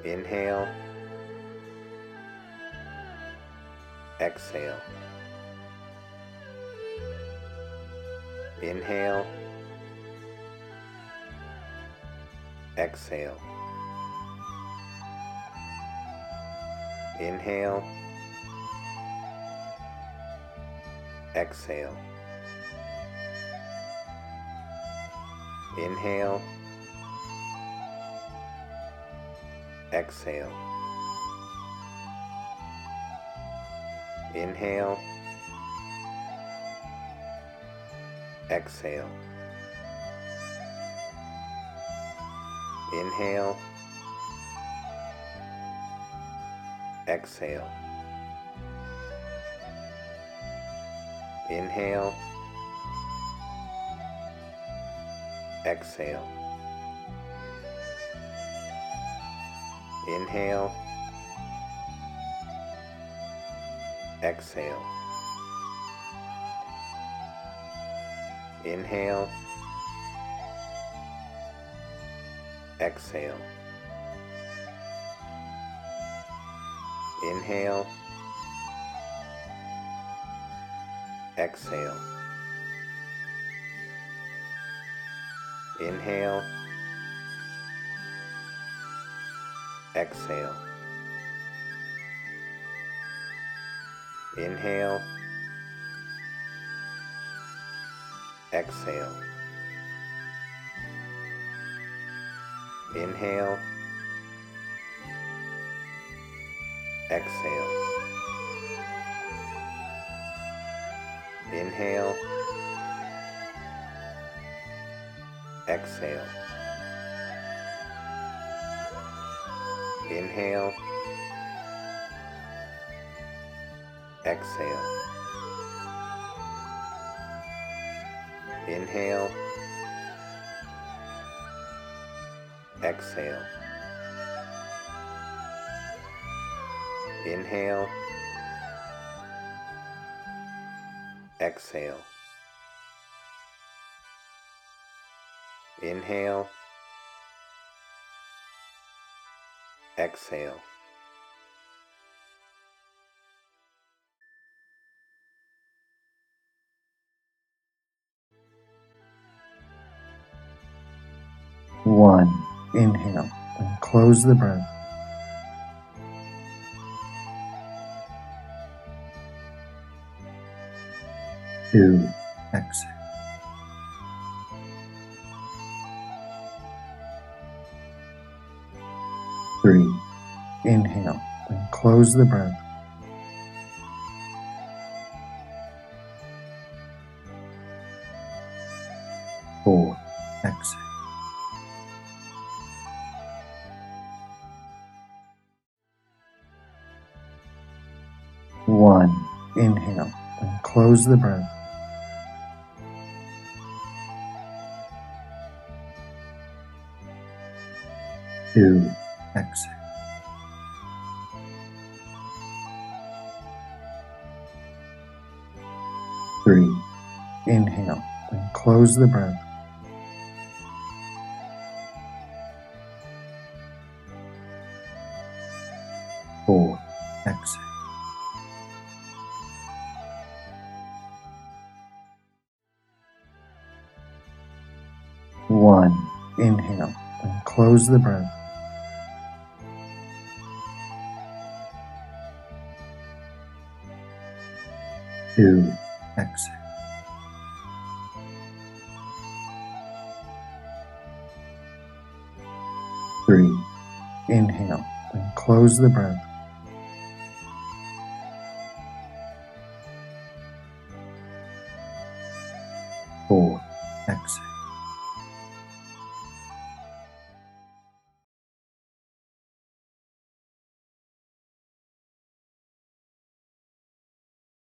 Inhale, exhale. Inhale, exhale. Inhale, exhale. Inhale, exhale. Inhale, exhale. Inhale, exhale. Inhale, exhale. Inhale, exhale. Inhale, exhale. Inhale, exhale. Inhale, exhale. Inhale, exhale. Inhale, exhale. Inhale, exhale. Inhale, exhale. Inhale, exhale. Inhale, exhale. Inhale, exhale. One, inhale and close the breath. 2, exhale. 3, inhale and close the breath. 4, exhale. 1, inhale and close the breath. 2, exhale. 3, inhale and close the breath. 4, exhale. 1, inhale and close the breath. 2, exhale. 3, inhale and close the breath. 4, exhale.